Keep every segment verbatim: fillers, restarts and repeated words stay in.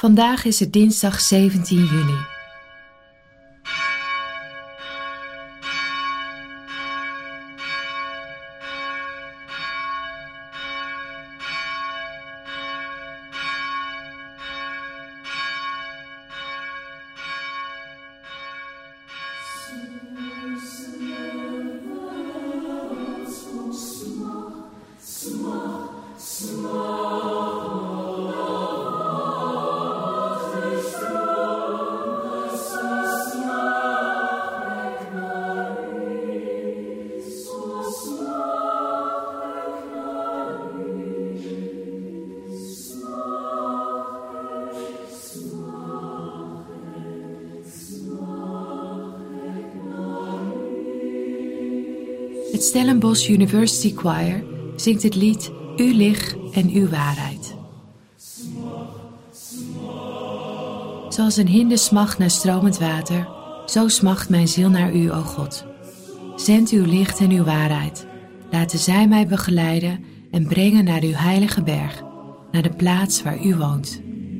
Vandaag is het dinsdag zeventien juni. Het Stellenbosch University Choir zingt het lied U lig en uw waarheid. Zoals een hinde smacht naar stromend water, zo smacht mijn ziel naar u, o God. Zend uw licht en uw waarheid. Laten zij mij begeleiden en brengen naar uw heilige berg, naar de plaats waar u woont.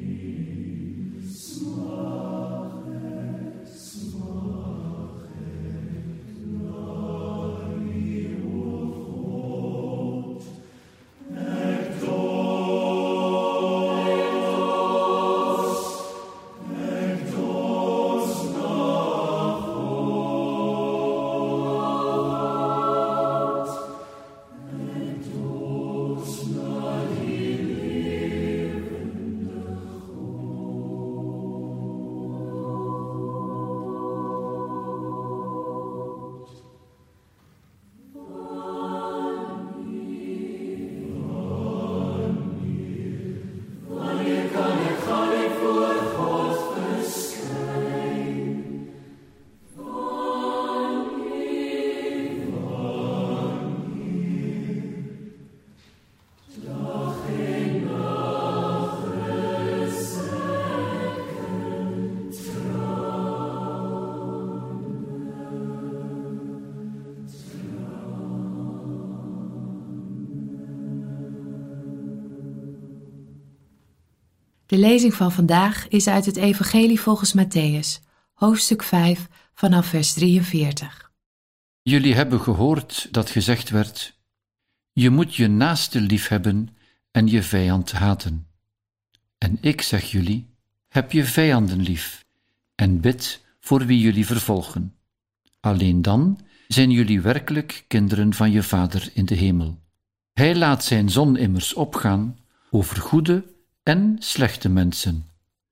De lezing van vandaag is uit het Evangelie volgens Mattheüs, hoofdstuk vijf, vanaf vers drieënveertig. Jullie hebben gehoord dat gezegd werd: je moet je naaste liefhebben en je vijand haten. En ik zeg jullie, heb je vijanden lief en bid voor wie jullie vervolgen. Alleen dan zijn jullie werkelijk kinderen van je Vader in de hemel. Hij laat zijn zon immers opgaan over goede en slechte mensen,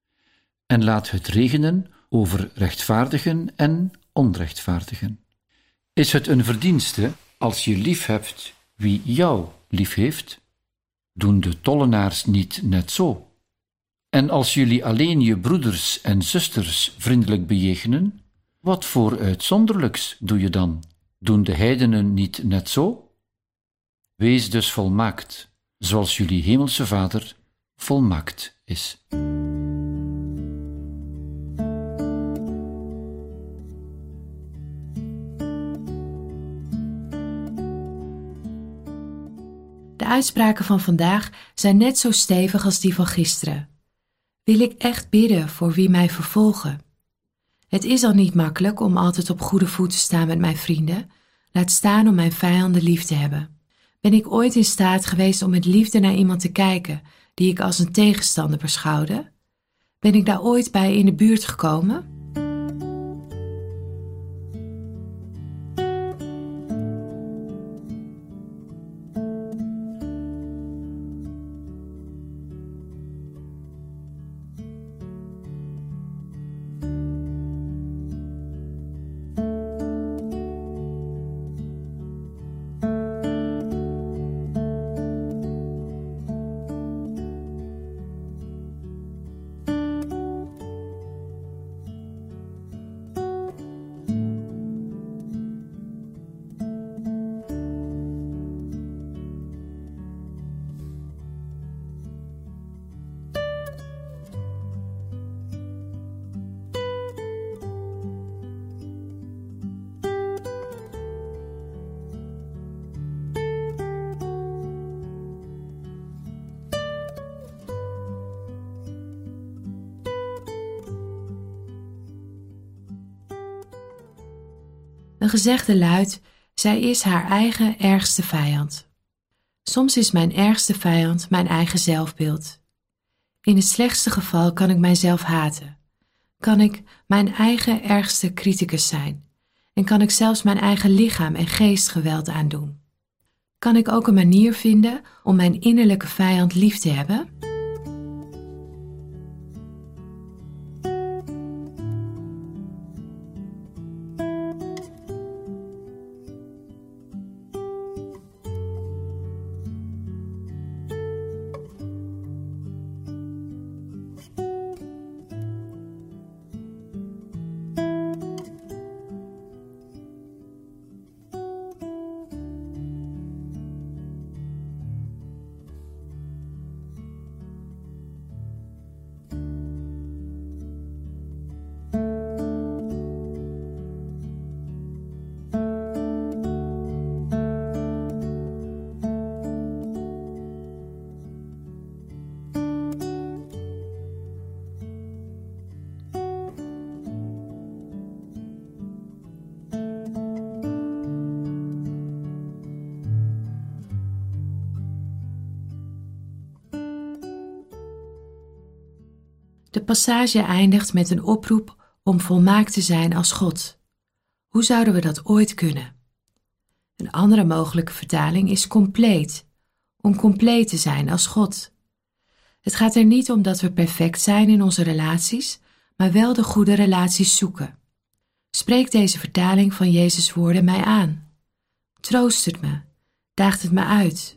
en laat het regenen over rechtvaardigen en onrechtvaardigen. Is het een verdienste als je lief hebt wie jou lief heeft? Doen de tollenaars niet net zo? En als jullie alleen je broeders en zusters vriendelijk bejegenen, wat voor uitzonderlijks doe je dan? Doen de heidenen niet net zo? Wees dus volmaakt, zoals jullie hemelse Vader volmaakt is. De uitspraken van vandaag zijn net zo stevig als die van gisteren. Wil ik echt bidden voor wie mij vervolgen? Het is al niet makkelijk om altijd op goede voet te staan met mijn vrienden, laat staan om mijn vijanden lief te hebben. Ben ik ooit in staat geweest om met liefde naar iemand te kijken die ik als een tegenstander beschouwde? Ben ik daar ooit bij in de buurt gekomen? Een gezegde luidt: zij is haar eigen ergste vijand. Soms is mijn ergste vijand mijn eigen zelfbeeld. In het slechtste geval kan ik mijzelf haten. Kan ik mijn eigen ergste criticus zijn. En kan ik zelfs mijn eigen lichaam en geest geweld aandoen. Kan ik ook een manier vinden om mijn innerlijke vijand lief te hebben? De passage eindigt met een oproep om volmaakt te zijn als God. Hoe zouden we dat ooit kunnen? Een andere mogelijke vertaling is compleet, om compleet te zijn als God. Het gaat er niet om dat we perfect zijn in onze relaties, maar wel de goede relaties zoeken. Spreekt deze vertaling van Jezus' woorden mij aan? Troost het me? Daagt het me uit?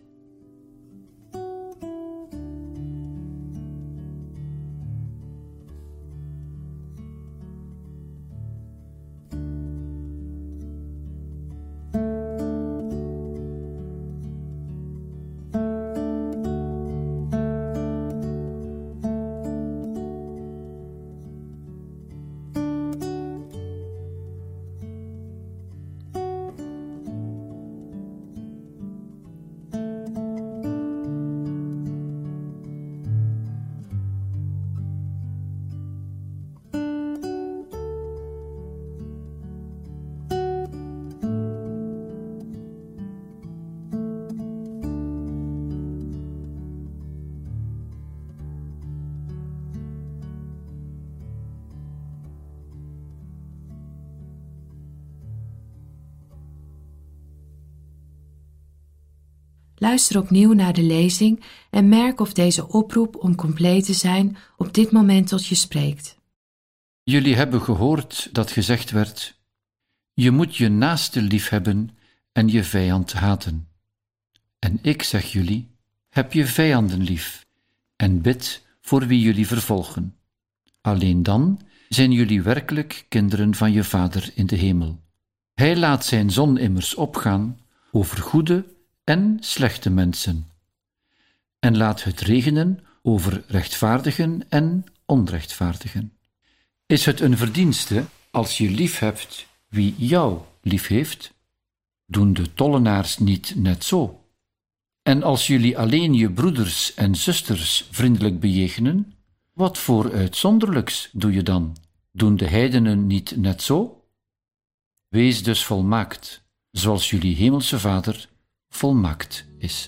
Luister opnieuw naar de lezing en merk of deze oproep om compleet te zijn op dit moment tot je spreekt. Jullie hebben gehoord dat gezegd werd: je moet je naaste liefhebben en je vijand haten. En ik zeg jullie: heb je vijanden lief en bid voor wie jullie vervolgen. Alleen dan zijn jullie werkelijk kinderen van je Vader in de hemel. Hij laat zijn zon immers opgaan over goede en slechte mensen, en laat het regenen over rechtvaardigen en onrechtvaardigen. Is het een verdienste als je lief hebt wie jou lief heeft? Doen de tollenaars niet net zo? En als jullie alleen je broeders en zusters vriendelijk bejegenen, wat voor uitzonderlijks doe je dan? Doen de heidenen niet net zo? Wees dus volmaakt, zoals jullie hemelse Vader volmaakt is.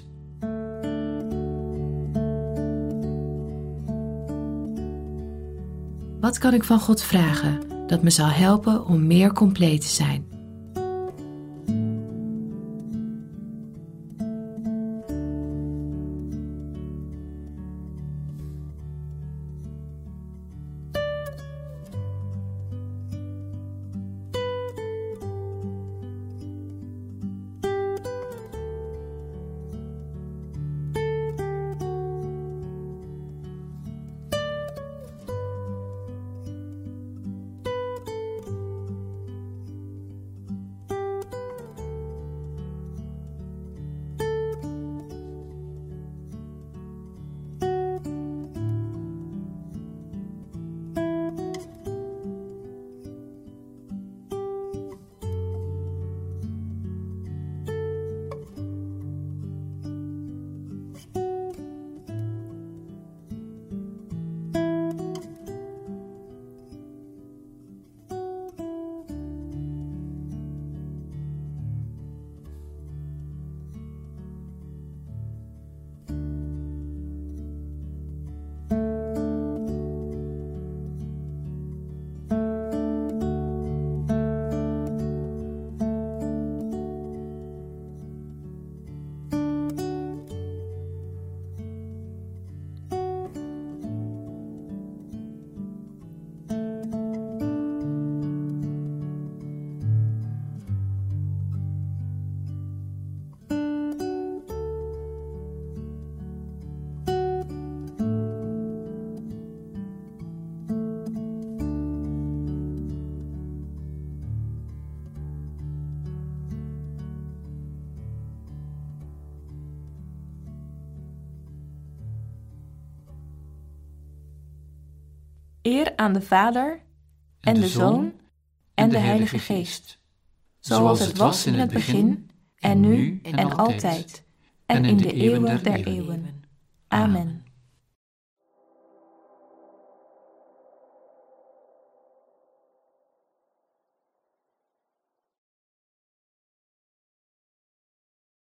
Wat kan ik van God vragen dat me zal helpen om meer compleet te zijn? Thank you. Eer aan de Vader en de Zoon en de Heilige Geest. Zoals het was in het begin, en nu en altijd, en in de eeuwen der eeuwen. Amen.